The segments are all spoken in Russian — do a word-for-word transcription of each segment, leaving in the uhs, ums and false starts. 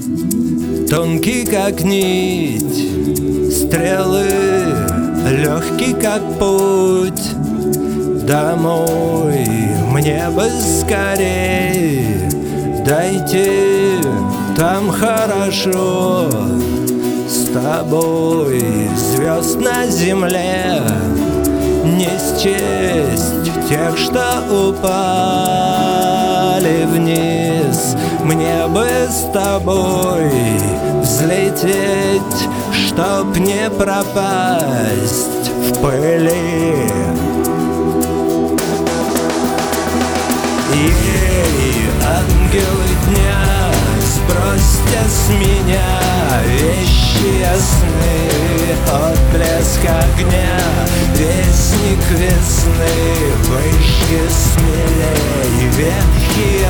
тонкий как нить, стрелы легкий как путь. Домой мне бы скорей дойти, там хорошо. С тобой звезд на земле не счесть тех, что упали вниз. Мне бы с тобой взлететь, чтоб не пропасть в пыли. Ей, ангелы дня, сбросьте с меня вещи ясны, отблеск огня, вестник весны. Выше, смелей, ветхие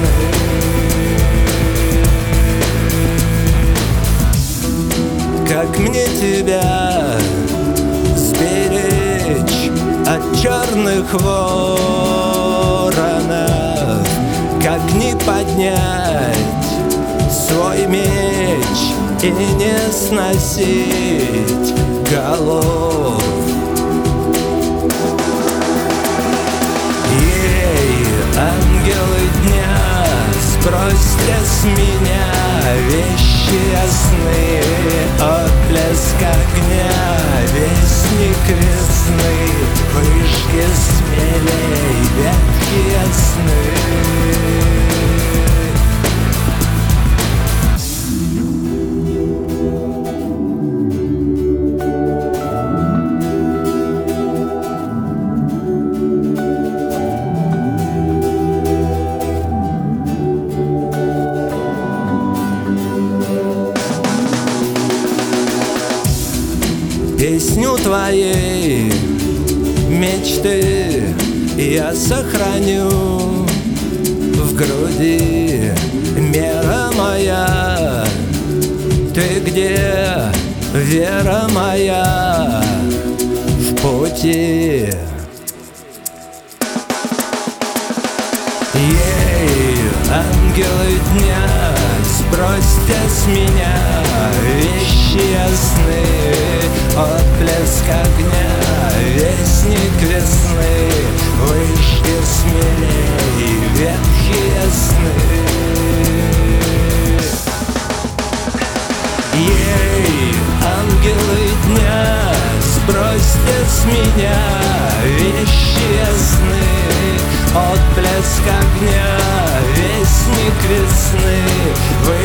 сны. Как мне тебя сберечь от черных воронов? Как не поднять свой меч и не сносить голов? Ей, ангелы дня, сбросьте с меня вещи ясны, отблеск огня, вестник весны. Выжги смелей ветхие сны. Песню твоей мечты я сохраню в груди. Мера моя, ты где, вера моя в пути? Ей, ангелы дня, сбросьте с меня вещи ясны, отблеск огня, вестник весны. Выжги смелей ветхие сны. Ей, ангелы дня, сбросьте с меня вещи ясны, отблеск огня, вестник весны.